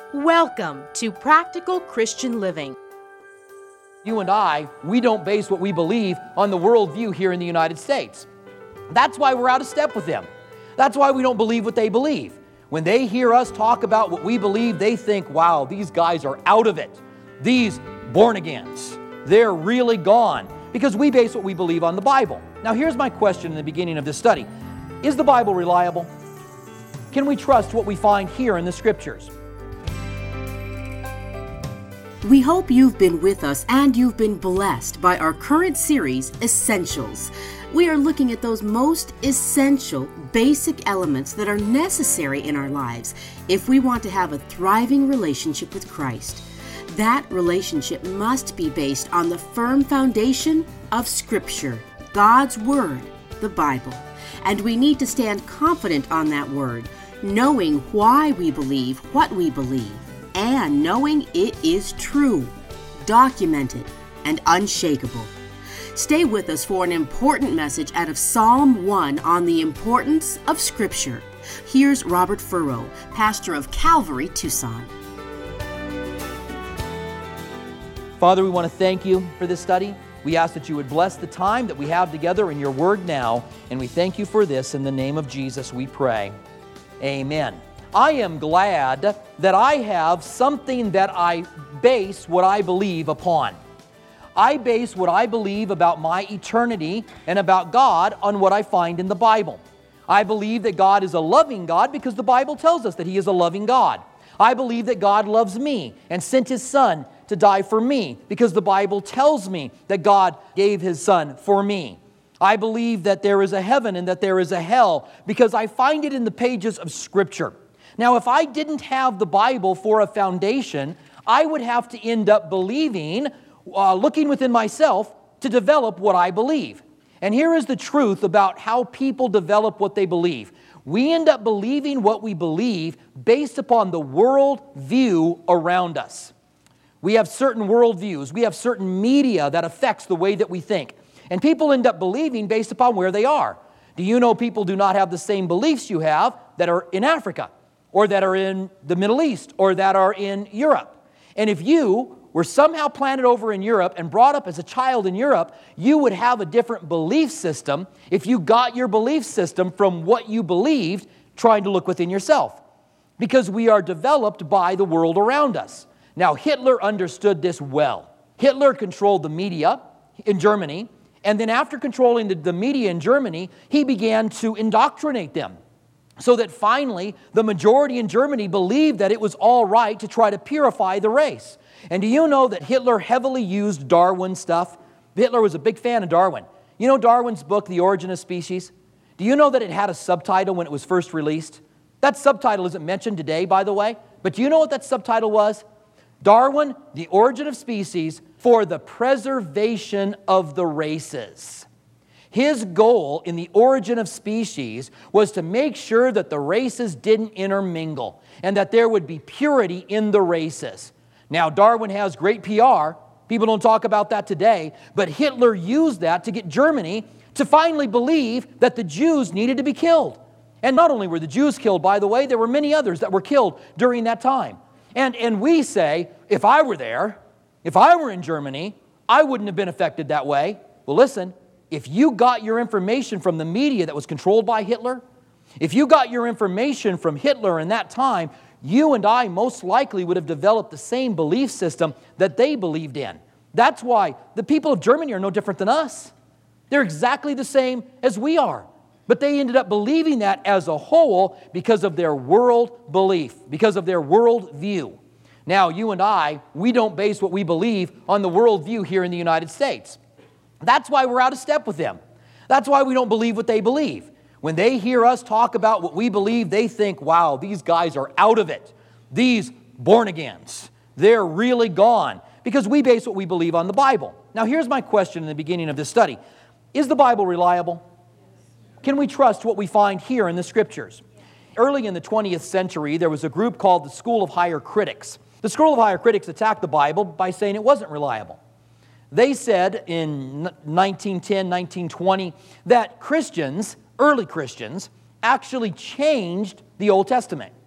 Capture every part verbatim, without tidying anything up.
Welcome to Practical Christian Living. You and I, we don't base what we believe on the worldview here in the United States. That's why we're out of step with them. That's why we don't believe what they believe. When they hear us talk about what we believe, they think, wow, these guys are out of it. These born-agains, they're really gone. Because we base what we believe on the Bible. Now here's my question in the beginning of this study. Is the Bible reliable? Can we trust what we find here in the Scriptures? We hope you've been with us and you've been blessed by our current series, Essentials. We are looking at those most essential, basic elements that are necessary in our lives if we want to have a thriving relationship with Christ. That relationship must be based on the firm foundation of Scripture, God's Word, the Bible. And we need to stand confident on that Word, knowing why we believe what we believe, and knowing it is true, documented, and unshakable. Stay with us for an important message out of Psalm one on the importance of Scripture. Here's Robert Furrow, pastor of Calvary, Tucson. Father, we want to thank you for this study. We ask that you would bless the time that we have together in your word now, and we thank you for this in the name of Jesus we pray. Amen. I am glad that I have something that I base what I believe upon. I base what I believe about my eternity and about God on what I find in the Bible. I believe that God is a loving God because the Bible tells us that He is a loving God. I believe that God loves me and sent His Son to die for me because the Bible tells me that God gave His Son for me. I believe that there is a heaven and that there is a hell because I find it in the pages of Scripture. Now, if I didn't have the Bible for a foundation, I would have to end up believing, uh, looking within myself to develop what I believe. And here is the truth about how people develop what they believe. We end up believing what we believe based upon the world view around us. We have certain worldviews. We have certain media that affects the way that we think. And people end up believing based upon where they are. Do you know people do not have the same beliefs you have that are in Africa, or that are in the Middle East, or that are in Europe? And if you were somehow planted over in Europe and brought up as a child in Europe, you would have a different belief system if you got your belief system from what you believed, trying to look within yourself. Because we are developed by the world around us. Now, Hitler understood this well. Hitler controlled the media in Germany, and then after controlling the, the media in Germany, he began to indoctrinate them. So that finally, the majority in Germany believed that it was all right to try to purify the race. And do you know that Hitler heavily used Darwin stuff? Hitler was a big fan of Darwin. You know Darwin's book, The Origin of Species? Do you know that it had a subtitle when it was first released? That subtitle isn't mentioned today, by the way. But do you know what that subtitle was? Darwin, The Origin of Species, for the Preservation of the Races. His goal in The Origin of Species was to make sure that the races didn't intermingle and that there would be purity in the races. Now, Darwin has great P R. People don't talk about that today, but Hitler used that to get Germany to finally believe that the Jews needed to be killed. And not only were the Jews killed, by the way, there were many others that were killed during that time. And, and we say, if I were there, if I were in Germany, I wouldn't have been affected that way. Well, listen. If you got your information from the media that was controlled by Hitler, if you got your information from Hitler in that time, you and I most likely would have developed the same belief system that they believed in. That's why the people of Germany are no different than us. They're exactly the same as we are. But they ended up believing that as a whole because of their world belief, because of their world view. Now, you and I, we don't base what we believe on the world view here in the United States. That's why we're out of step with them. That's why we don't believe what they believe. When they hear us talk about what we believe, they think, wow, these guys are out of it. These born-agains, they're really gone. Because we base what we believe on the Bible. Now, here's my question in the beginning of this study. Is the Bible reliable? Can we trust what we find here in the Scriptures? Early in the twentieth century, there was a group called the School of Higher Critics. The School of Higher Critics attacked the Bible by saying it wasn't reliable. They said in nineteen ten, nineteen twenty that Christians, early Christians, actually changed the Old Testament.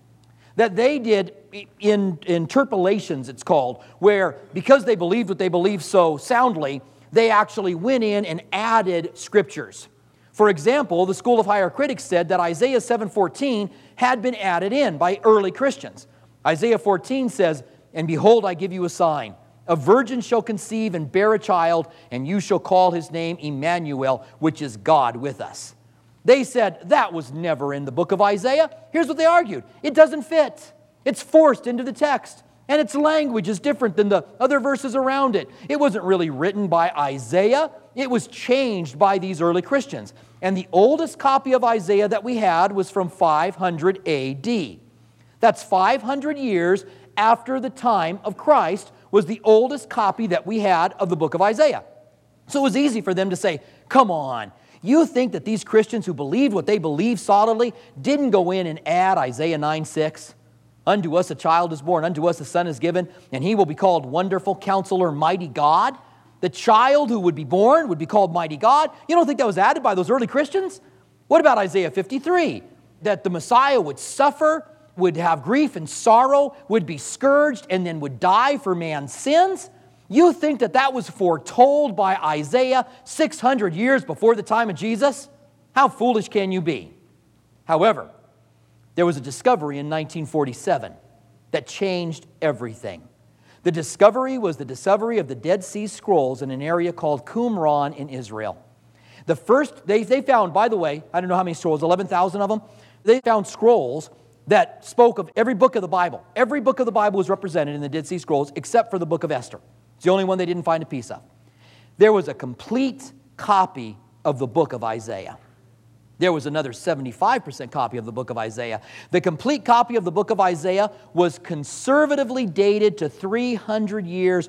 that they did in interpolations, it's called, where because they believed what they believed so soundly, they actually went in and added scriptures. For example, the School of Higher Critics said that Isaiah seven fourteen had been added in by early Christians. Isaiah fourteen says, "And behold, I give you a sign. A virgin shall conceive and bear a child, and you shall call his name Emmanuel, which is God with us." They said that was never in the book of Isaiah. Here's what they argued. It doesn't fit. It's forced into the text. And its language is different than the other verses around it. It wasn't really written by Isaiah. It was changed by these early Christians. And the oldest copy of Isaiah that we had was from five hundred A D. That's five hundred years after the time of Christ was the oldest copy that we had of the book of Isaiah. So it was easy for them to say, come on, you think that these Christians who believed what they believed solidly didn't go in and add Isaiah nine six? Unto us a child is born, unto us a son is given, and he will be called Wonderful Counselor, Mighty God. The child who would be born would be called Mighty God. You don't think that was added by those early Christians? What about Isaiah fifty-three? That the Messiah would suffer, would have grief and sorrow, would be scourged, and then would die for man's sins? You think that that was foretold by Isaiah six hundred years before the time of Jesus? How foolish can you be? However, there was a discovery in nineteen forty-seven that changed everything. The discovery was the discovery of the Dead Sea Scrolls in an area called Qumran in Israel. The first, they, they found, by the way, I don't know how many scrolls, eleven thousand of them. They found scrolls that spoke of every book of the Bible. Every book of the Bible was represented in the Dead Sea Scrolls except for the book of Esther. It's the only one they didn't find a piece of. There was a complete copy of the book of Isaiah. There was another seventy-five percent copy of the book of Isaiah. The complete copy of the book of Isaiah was conservatively dated to three hundred years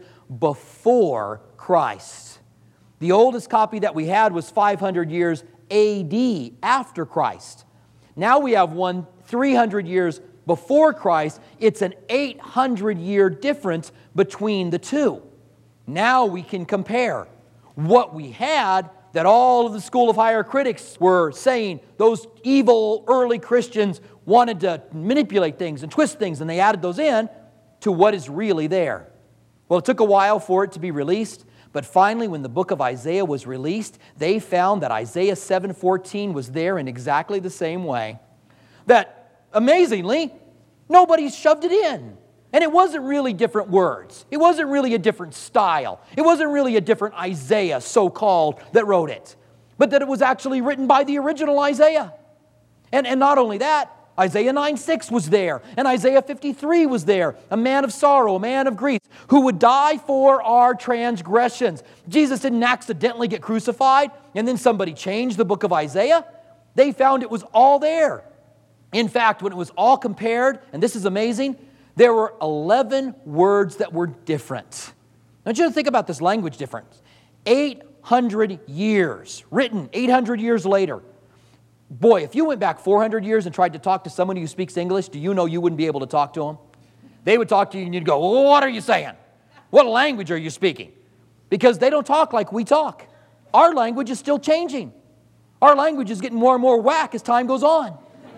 before Christ. The oldest copy that we had was five hundred years A D after Christ. Now we have one three hundred years before Christ. It's an eight hundred year difference between the two. Now we can compare what we had that all of the School of Higher Critics were saying those evil early Christians wanted to manipulate things and twist things, and they added those in to what is really there. Well, it took a while for it to be released, but finally when the book of Isaiah was released, they found that Isaiah seven fourteen was there in exactly the same way. That, amazingly, nobody shoved it in. And it wasn't really different words. It wasn't really a different style. It wasn't really a different Isaiah, so-called, that wrote it. But that it was actually written by the original Isaiah. And, and not only that, Isaiah nine six was there. And Isaiah fifty-three was there. A man of sorrow, a man of grief, who would die for our transgressions. Jesus didn't accidentally get crucified, and then somebody changed the book of Isaiah. They found it was all there. In fact, when it was all compared, and this is amazing, there were eleven words that were different. I want you to think about this language difference. eight hundred years, written eight hundred years later. Boy, if you went back four hundred years and tried to talk to somebody who speaks English, do you know you wouldn't be able to talk to them? They would talk to you and you'd go, well, what are you saying? What language are you speaking? Because they don't talk like we talk. Our language is still changing. Our language is getting more and more whack as time goes on.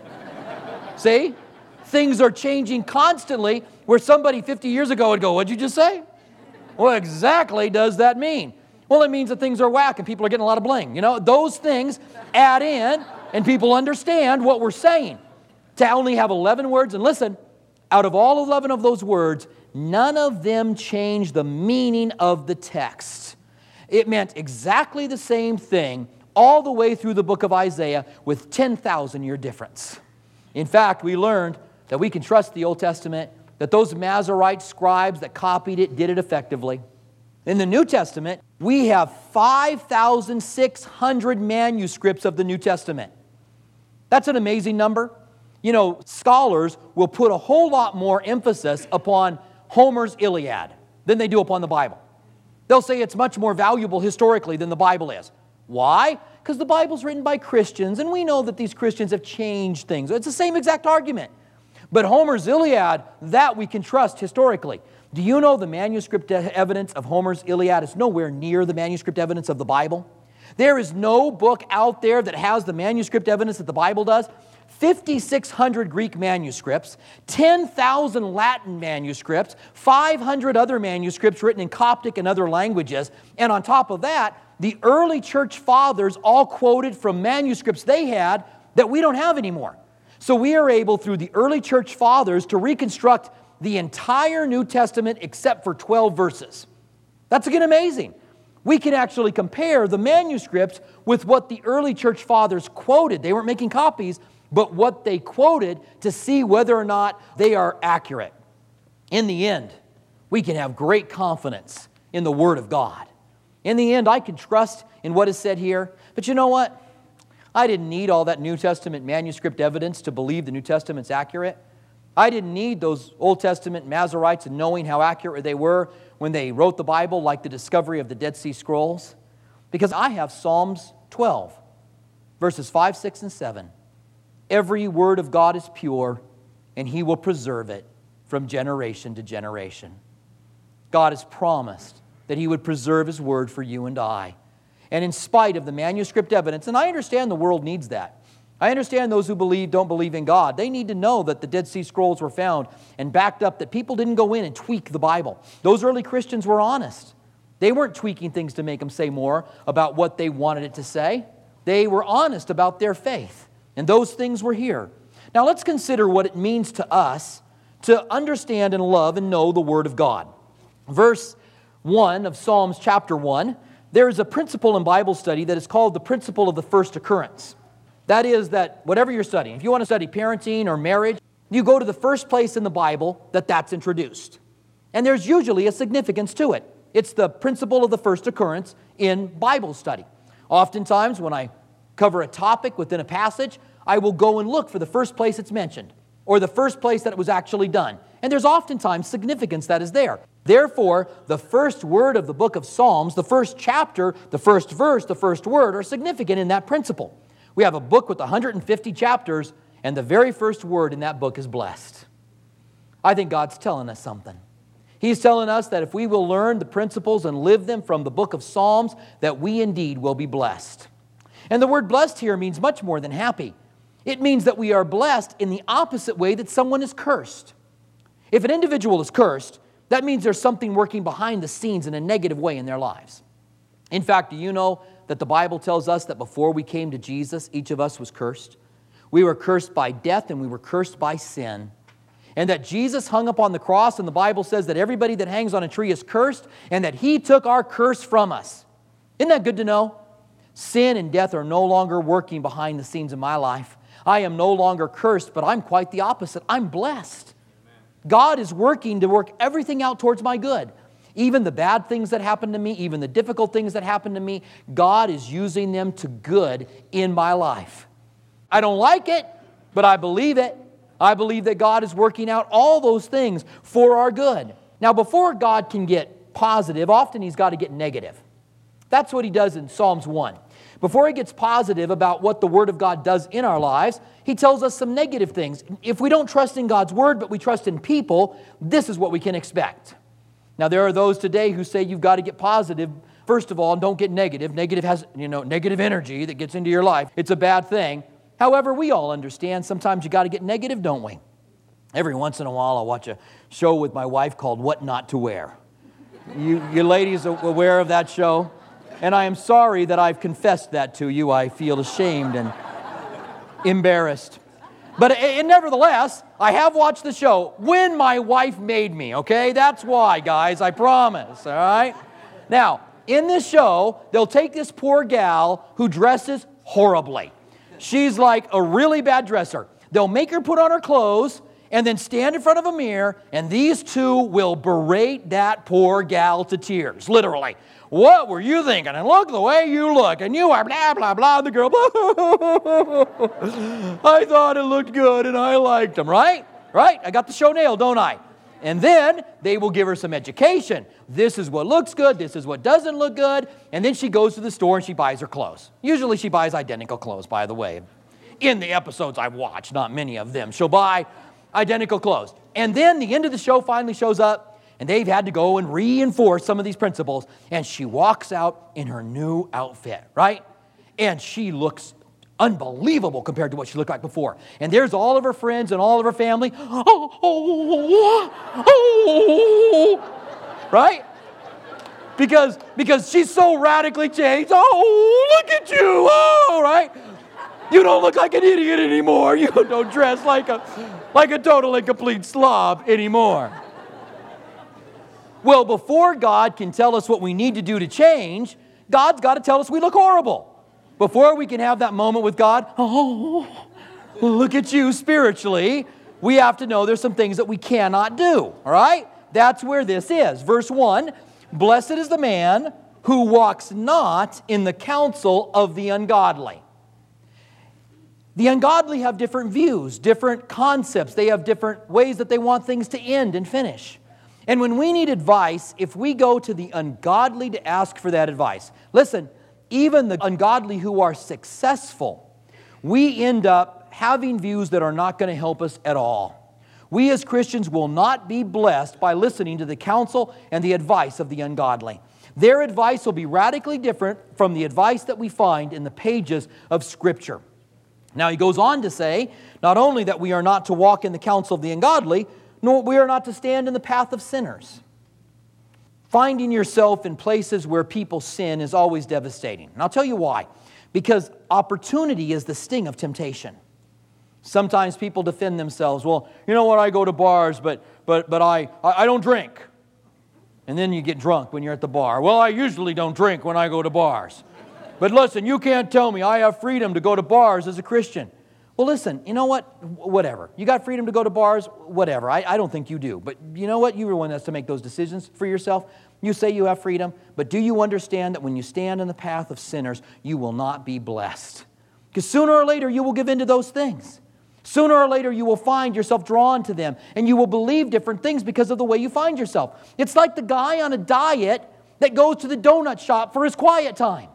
See? Things are changing constantly, where somebody fifty years ago would go, what'd you just say? What exactly does that mean? Well, it means that things are whack and people are getting a lot of bling. You know, those things add in and people understand what we're saying. To only have eleven words, and listen, out of all eleven of those words, none of them change the meaning of the text. It meant exactly the same thing all the way through the book of Isaiah with ten thousand year difference. In fact, we learned that we can trust the Old Testament, that those Masorite scribes that copied it did it effectively. In the New Testament, we have five thousand six hundred manuscripts of the New Testament. That's an amazing number. You know, scholars will put a whole lot more emphasis upon Homer's Iliad than they do upon the Bible. They'll say it's much more valuable historically than the Bible is. Why? Because the Bible's written by Christians, and we know that these Christians have changed things. It's the same exact argument. But Homer's Iliad, that we can trust historically. Do you know the manuscript evidence of Homer's Iliad is nowhere near the manuscript evidence of the Bible? There is no book out there that has the manuscript evidence that the Bible does. fifty-six hundred Greek manuscripts, ten thousand Latin manuscripts, five hundred other manuscripts written in Coptic and other languages, and on top of that, the early church fathers all quoted from manuscripts they had that we don't have anymore. So we are able, through the early church fathers, to reconstruct the entire New Testament except for twelve verses. That's again amazing. We can actually compare the manuscripts with what the early church fathers quoted. They weren't making copies, but what they quoted to see whether or not they are accurate. In the end, we can have great confidence in the Word of God. In the end, I can trust in what is said here. But you know what? I didn't need all that New Testament manuscript evidence to believe the New Testament's accurate. I didn't need those Old Testament Masoretes and knowing how accurate they were when they wrote the Bible, like the discovery of the Dead Sea Scrolls, because I have Psalms twelve, verses five, six, and seven. Every word of God is pure, and He will preserve it from generation to generation. God has promised that He would preserve His word for you and I. And in spite of the manuscript evidence, and I understand the world needs that. I understand those who believe don't believe in God. They need to know that the Dead Sea Scrolls were found and backed up, that people didn't go in and tweak the Bible. Those early Christians were honest. They weren't tweaking things to make them say more about what they wanted it to say. They were honest about their faith. And those things were here. Now let's consider what it means to us to understand and love and know the Word of God. Verse one of Psalms chapter one, there is a principle in Bible study that is called the principle of the first occurrence. That is that whatever you're studying, if you want to study parenting or marriage, you go to the first place in the Bible that that's introduced. And there's usually a significance to it. It's the principle of the first occurrence in Bible study. Oftentimes when I cover a topic within a passage, I will go and look for the first place it's mentioned, or the first place that it was actually done. And there's oftentimes significance that is there. Therefore, the first word of the book of Psalms, the first chapter, the first verse, the first word are significant in that principle. We have a book with one hundred fifty chapters, and the very first word in that book is blessed. I think God's telling us something. He's telling us that if we will learn the principles and live them from the book of Psalms, that we indeed will be blessed. And the word blessed here means much more than happy. It means that we are blessed in the opposite way that someone is cursed. If an individual is cursed, that means there's something working behind the scenes in a negative way in their lives. In fact, do you know that the Bible tells us that before we came to Jesus, each of us was cursed? We were cursed by death and we were cursed by sin. And that Jesus hung up on the cross, and the Bible says that everybody that hangs on a tree is cursed, and that He took our curse from us. Isn't that good to know? Sin and death are no longer working behind the scenes in my life. I am no longer cursed, but I'm quite the opposite. I'm blessed. Amen. God is working to work everything out towards my good. Even the bad things that happen to me, even the difficult things that happen to me, God is using them to good in my life. I don't like it, but I believe it. I believe that God is working out all those things for our good. Now, before God can get positive, often He's got to get negative. That's what He does in Psalms one. Before He gets positive about what the Word of God does in our lives, He tells us some negative things. If we don't trust in God's Word, but we trust in people, this is what we can expect. Now, there are those today who say you've got to get positive. First of all, don't get negative. Negative has, you know, negative energy that gets into your life. It's a bad thing. However, we all understand sometimes you got to get negative, don't we? Every once in a while, I'll watch a show with my wife called What Not to Wear. You, you ladies are aware of that show? And I am sorry that I've confessed that to you. I feel ashamed and embarrassed. But it, it, nevertheless, I have watched the show when my wife made me, okay? That's why, guys, I promise, all right? Now, in this show, they'll take this poor gal who dresses horribly. She's like a really bad dresser. They'll make her put on her clothes and then stand in front of a mirror, and these two will berate that poor gal to tears, literally. What were you thinking? And look the way you look, and you are blah, blah, blah. And the girl, I thought it looked good, and I liked them, right? Right? I got the show nailed, don't I? And then they will give her some education. This is what looks good. This is what doesn't look good. And then she goes to the store and she buys her clothes. Usually she buys identical clothes, by the way. In the episodes I've watched, not many of them. She'll buy identical clothes. And then the end of the show finally shows up, and they've had to go and reinforce some of these principles. And she walks out in her new outfit, right? And she looks unbelievable compared to what she looked like before. And there's all of her friends and all of her family. Oh, oh, oh, oh. Right? Because, because she's so radically changed. Oh, look at you. Oh, right? You don't look like an idiot anymore. You don't dress like a, like a total and complete slob anymore. Well, before God can tell us what we need to do to change, God's got to tell us we look horrible. Before we can have that moment with God, oh, look at you spiritually, we have to know there's some things that we cannot do. All right? That's where this is. Verse one, blessed is the man who walks not in the counsel of the ungodly. The ungodly have different views, different concepts. They have different ways that they want things to end and finish. And when we need advice, if we go to the ungodly to ask for that advice, listen, even the ungodly who are successful, we end up having views that are not going to help us at all. We as Christians will not be blessed by listening to the counsel and the advice of the ungodly. Their advice will be radically different from the advice that we find in the pages of Scripture. Now he goes on to say, not only that we are not to walk in the counsel of the ungodly, nor we are not to stand in the path of sinners. Finding yourself in places where people sin is always devastating. And I'll tell you why. Because opportunity is the sting of temptation. Sometimes people defend themselves. Well, you know what, I go to bars, but but but I, I don't drink. And then you get drunk when you're at the bar. Well, I usually don't drink when I go to bars. But listen, you can't tell me I have freedom to go to bars as a Christian. Well, listen, you know what? Whatever. You got freedom to go to bars? Whatever. I, I don't think you do. But you know what? You're the one that's to make those decisions for yourself. You say you have freedom, but do you understand that when you stand in the path of sinners, you will not be blessed? Because sooner or later, you will give in to those things. Sooner or later, you will find yourself drawn to them, and you will believe different things because of the way you find yourself. It's like the guy on a diet that goes to the donut shop for his quiet time.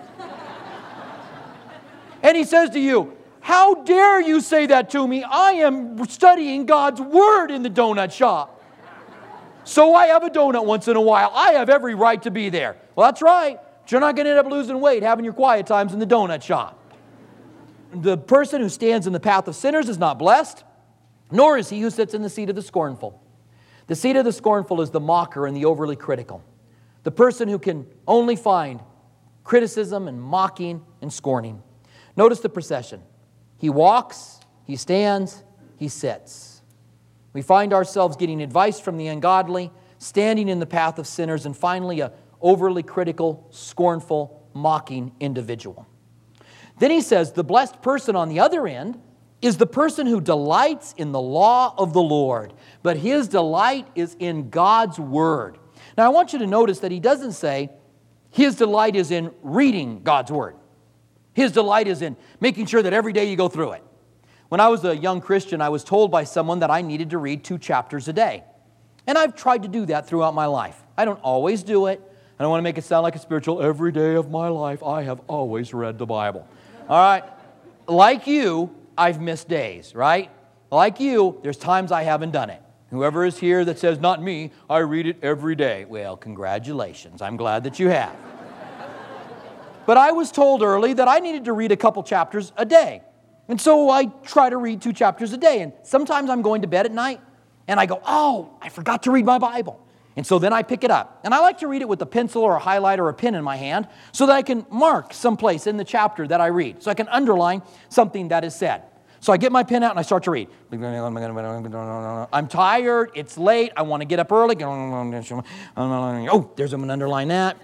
And he says to you, how dare you say that to me? I am studying God's Word in the donut shop. So I have a donut once in a while. I have every right to be there. Well, that's right. But you're not going to end up losing weight having your quiet times in the donut shop. The person who stands in the path of sinners is not blessed, nor is he who sits in the seat of the scornful. The seat of the scornful is the mocker and the overly critical. The person who can only find criticism and mocking and scorning. Notice the procession. He walks, he stands, he sits. We find ourselves getting advice from the ungodly, standing in the path of sinners, and finally a overly critical, scornful, mocking individual. Then he says the blessed person on the other end is the person who delights in the law of the Lord, but his delight is in God's Word. Now I want you to notice that he doesn't say his delight is in reading God's Word. His delight is in making sure that every day you go through it. When I was a young Christian, I was told by someone that I needed to read two chapters a day. And I've tried to do that throughout my life. I don't always do it. I don't want to make it sound like a spiritual. Every day of my life, I have always read the Bible. All right? Like you, I've missed days, right? Like you, there's times I haven't done it. Whoever is here that says, not me, I read it every day. Well, congratulations. I'm glad that you have. But I was told early that I needed to read a couple chapters a day. And so I try to read two chapters a day. And sometimes I'm going to bed at night and I go, oh, I forgot to read my Bible. And so then I pick it up. And I like to read it with a pencil or a highlighter or a pen in my hand so that I can mark someplace in the chapter that I read. So I can underline something that is said. So I get my pen out and I start to read. I'm tired. It's late. I want to get up early. Oh, there's I'm going to underline that.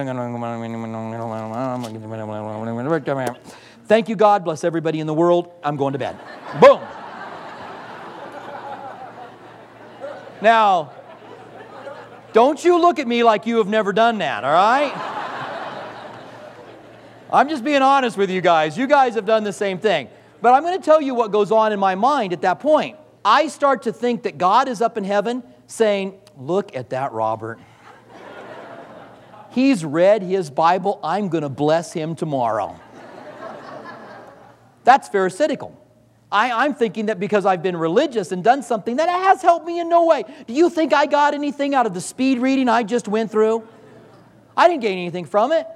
Thank you, God. Bless everybody in the world. I'm going to bed. Boom. Now, don't you look at me like you have never done that, all right? I'm just being honest with you guys. You guys have done the same thing. But I'm going to tell you what goes on in my mind at that point. I start to think that God is up in heaven saying, look at that Robert. He's read his Bible. I'm going to bless him tomorrow. That's pharisaical. I, I'm thinking that because I've been religious and done something that has helped me in no way. Do you think I got anything out of the speed reading I just went through? I didn't gain anything from it.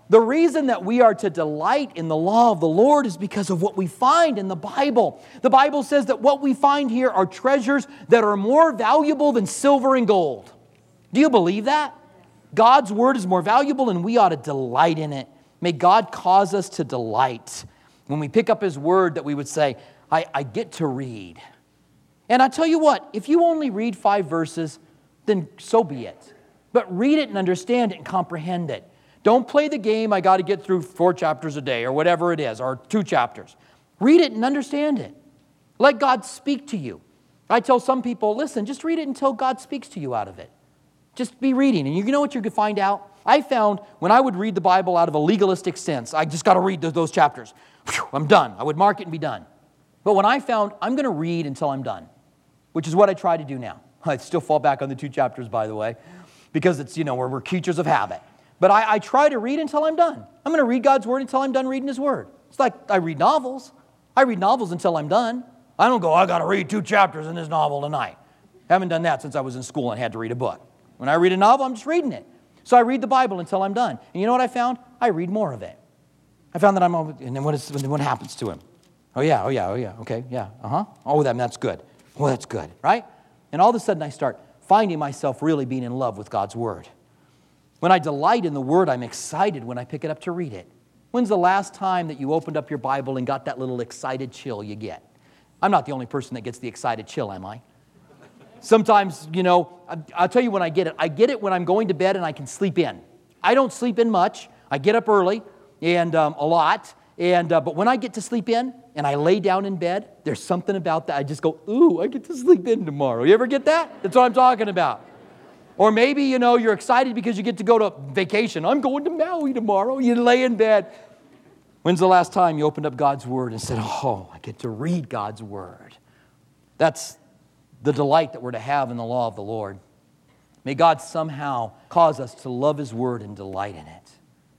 The reason that we are to delight in the law of the Lord is because of what we find in the Bible. The Bible says that what we find here are treasures that are more valuable than silver and gold. Do you believe that? God's Word is more valuable and we ought to delight in it. May God cause us to delight. When we pick up His Word, that we would say, I, I get to read. And I tell you what, if you only read five verses, then so be it. But read it and understand it and comprehend it. Don't play the game, I got to get through four chapters a day or whatever it is, or two chapters. Read it and understand it. Let God speak to you. I tell some people, listen, just read it until God speaks to you out of it. Just be reading. And you know what you could find out? I found when I would read the Bible out of a legalistic sense, I just got to read those, those chapters. Whew, I'm done. I would mark it and be done. But when I found I'm going to read until I'm done, which is what I try to do now. I still fall back on the two chapters, by the way, because it's, you know, we're, we're creatures of habit. But I, I try to read until I'm done. I'm going to read God's Word until I'm done reading His Word. It's like I read novels. I read novels until I'm done. I don't go, I got to read two chapters in this novel tonight. I haven't done that since I was in school and had to read a book. When I read a novel, I'm just reading it. So I read the Bible until I'm done. And you know what I found? I read more of it. I found that I'm, and then what, is, what happens to him? Oh yeah, oh yeah, oh yeah, okay, yeah, uh-huh. Oh, that, that's good. Oh, that's good, right? And all of a sudden I start finding myself really being in love with God's Word. When I delight in the Word, I'm excited when I pick it up to read it. When's the last time that you opened up your Bible and got that little excited chill you get? I'm not the only person that gets the excited chill, am I? Sometimes, you know, I'll tell you when I get it. I get it when I'm going to bed and I can sleep in. I don't sleep in much. I get up early and um, a lot. And uh, but when I get to sleep in and I lay down in bed, there's something about that. I just go, ooh, I get to sleep in tomorrow. You ever get that? That's what I'm talking about. Or maybe, you know, you're excited because you get to go to vacation. I'm going to Maui tomorrow. You lay in bed. When's the last time you opened up God's Word and said, oh, I get to read God's Word? That's the delight that we're to have in the law of the Lord. May God somehow cause us to love His Word and delight in it.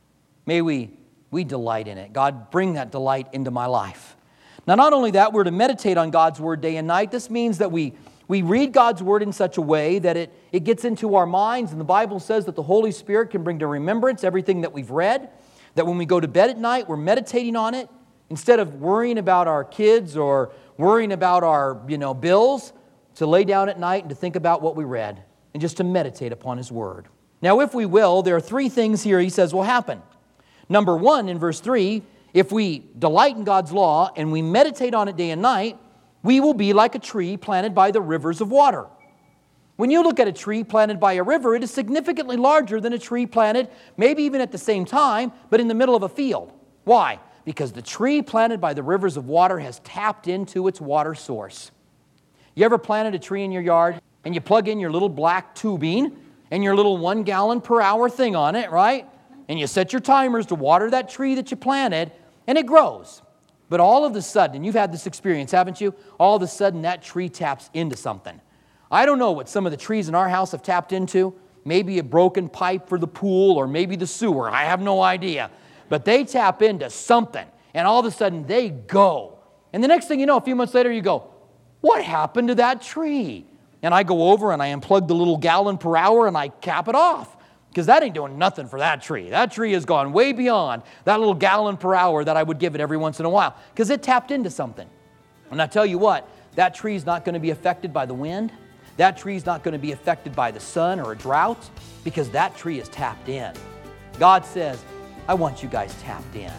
May we, we delight in it. God, bring that delight into my life. Now, not only that, we're to meditate on God's Word day and night. This means that we, we read God's Word in such a way that it, it gets into our minds. And the Bible says that the Holy Spirit can bring to remembrance everything that we've read. That when we go to bed at night, we're meditating on it. Instead of worrying about our kids or worrying about our, you know, bills, to lay down at night and to think about what we read and just to meditate upon His Word. Now, if we will, there are three things here He says will happen. Number one, in verse three, if we delight in God's law and we meditate on it day and night, we will be like a tree planted by the rivers of water. When you look at a tree planted by a river, it is significantly larger than a tree planted, maybe even at the same time, but in the middle of a field. Why? Because the tree planted by the rivers of water has tapped into its water source. You ever planted a tree in your yard and you plug in your little black tubing and your little one gallon per hour thing on it, right? And you set your timers to water that tree that you planted and it grows. But all of a sudden, and you've had this experience, haven't you? All of a sudden that tree taps into something. I don't know what some of the trees in our house have tapped into. Maybe a broken pipe for the pool or maybe the sewer. I have no idea. But they tap into something and all of a sudden they go. And the next thing you know, a few months later you go, what happened to that tree? And I go over and I unplug the little gallon per hour and I cap it off. Because that ain't doing nothing for that tree. That tree has gone way beyond that little gallon per hour that I would give it every once in a while. Because it tapped into something. And I tell you what, that tree's not going to be affected by the wind. That tree's not going to be affected by the sun or a drought. Because that tree is tapped in. God says, I want you guys tapped in.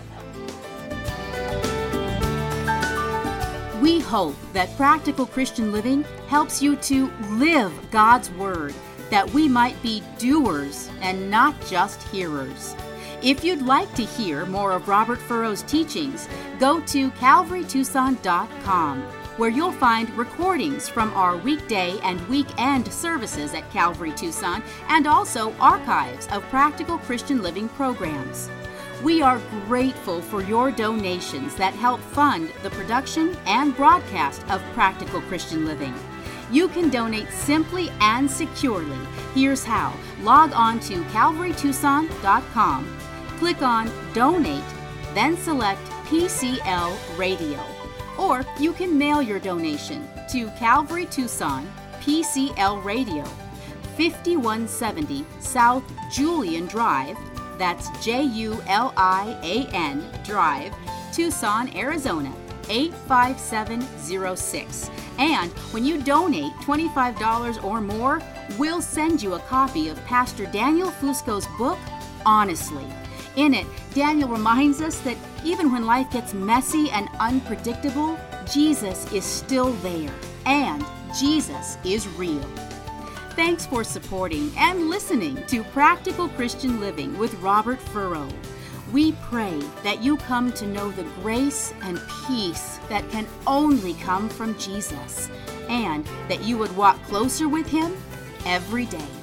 We hope that Practical Christian Living helps you to live God's Word, that we might be doers and not just hearers. If you'd like to hear more of Robert Furrow's teachings, go to calvary tucson dot com, where you'll find recordings from our weekday and weekend services at Calvary Tucson, and also archives of Practical Christian Living programs. We are grateful for your donations that help fund the production and broadcast of Practical Christian Living. You can donate simply and securely. Here's how. Log on to calvary tucson dot com, click on Donate, then select P C L Radio. Or you can mail your donation to Calvary Tucson, P C L Radio, fifty-one seventy South Julian Drive, That's J U L I A N Drive, Tucson, Arizona, eight five seven zero six. And when you donate twenty-five dollars or more, we'll send you a copy of Pastor Daniel Fusco's book, Honestly. In it, Daniel reminds us that even when life gets messy and unpredictable, Jesus is still there, and Jesus is real. Thanks for supporting and listening to Practical Christian Living with Robert Furrow. We pray that you come to know the grace and peace that can only come from Jesus, and that you would walk closer with Him every day.